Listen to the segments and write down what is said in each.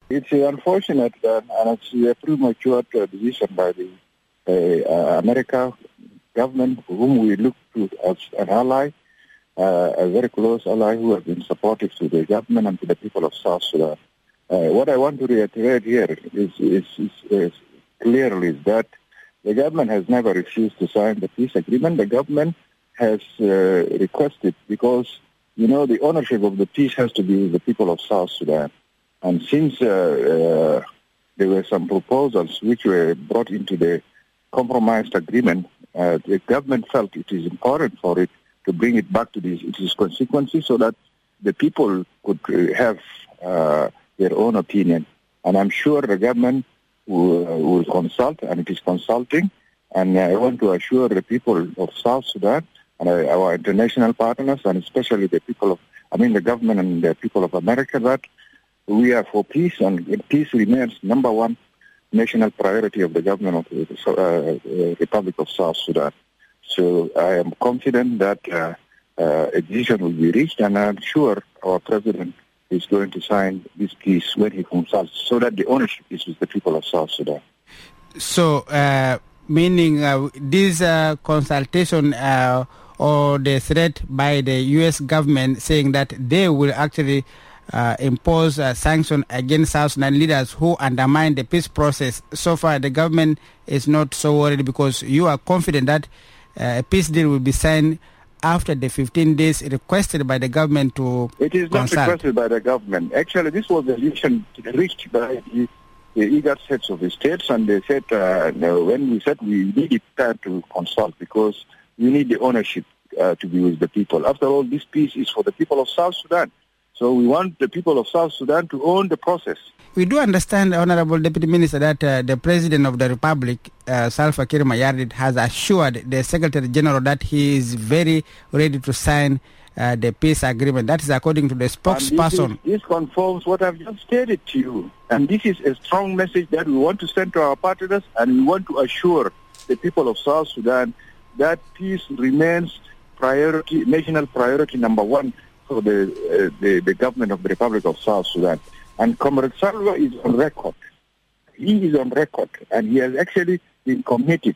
It's unfortunate and it's a premature decision by the American government, whom we look to as an ally, a very close ally who has been supportive to the government and to the people of South Sudan. What I want to reiterate here is clearly that the government has never refused to sign the peace agreement. The government has requested because, the ownership of the peace has to be with the people of South Sudan. And since there were some proposals which were brought into the compromised agreement, the government felt it is important for it to bring it back to its consequences so that the people could have their own opinion. And I'm sure the government will consult, and it is consulting. And I want to assure the people of South Sudan and our international partners, and especially the government and the people of America, that we are for peace, and peace remains number one national priority of the government of the Republic of South Sudan. So I am confident that a decision will be reached, and I'm sure our president is going to sign this peace when he consults, so that the ownership is with the people of South Sudan. So, meaning this consultation or the threat by the U.S. government saying that they will actually impose sanctions against South Sudan leaders who undermine the peace process. So far, the government is not so worried because you are confident that a peace deal will be signed after the 15 days requested by the government to It is not consult. requested by the government. Actually, this was a decision reached by the IGAD heads of the states, and they said, when we said we needed time to consult because we need the ownership to be with the people. After all, this peace is for the people of South Sudan. So we want the people of South Sudan to own the process. We do understand, Honorable Deputy Minister, that the President of the Republic, Salva Kiir Mayardit, has assured the Secretary General that he is very ready to sign the peace agreement. That is according to the spokesperson. This confirms what I've just stated to you. And this is a strong message that we want to send to our partners, and we want to assure the people of South Sudan that peace remains priority, national priority number one for the government of the Republic of South Sudan. And Comrade Salva is on record. He is on record, and he has actually been committed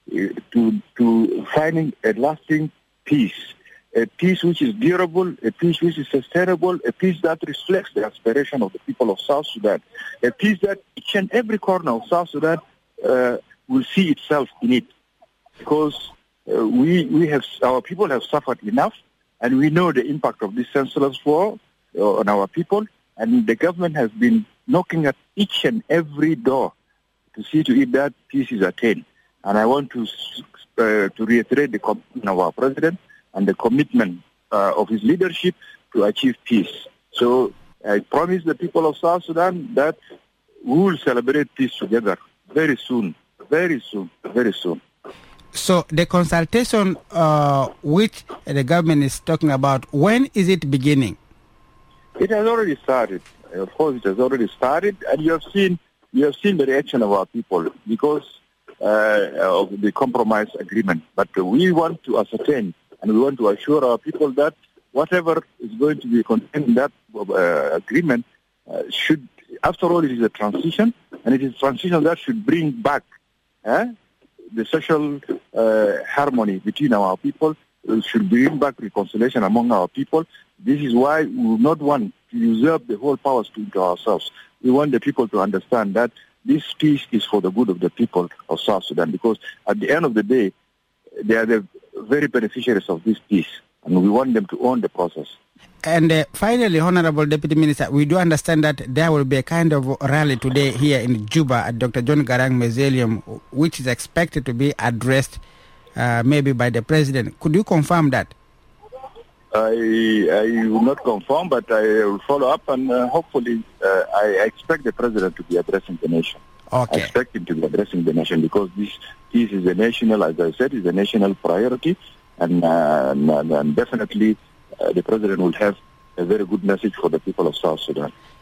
to finding a lasting peace, a peace which is durable, a peace which is sustainable, a peace that reflects the aspiration of the people of South Sudan, a peace that each and every corner of South Sudan will see itself in it. Because our people have suffered enough, and we know the impact of this senseless war on our people, and the government has been knocking at each and every door to see to it that peace is attained. And I want to reiterate the commitment of our president and the commitment of his leadership to achieve peace. So I promise the people of South Sudan that we will celebrate peace together very soon, very soon, very soon. So the consultation which the government is talking about, when is it beginning? It has already started. Of course, it has already started, and you have seen the reaction of our people because of the compromise agreement. But we want to ascertain and we want to assure our people that whatever is going to be contained in that agreement should, after all, it is a transition, and it is a transition that should bring back the social harmony between our people. It should bring back reconciliation among our people. This is why we do not want to usurp the whole powers into ourselves. We want the people to understand that this peace is for the good of the people of South Sudan, because at the end of the day, they are the very beneficiaries of this peace, and we want them to own the process. And finally, Honorable Deputy Minister, we do understand that there will be a kind of rally today here in Juba at Dr. John Garang Mausoleum, which is expected to be addressed maybe by the President. Could you confirm that? I will not confirm, but I will follow up, and hopefully I expect the President to be addressing the nation. Okay. I expect him to be addressing the nation because this is a national, as I said, is a national priority, and definitely the President will have a very good message for the people of South Sudan.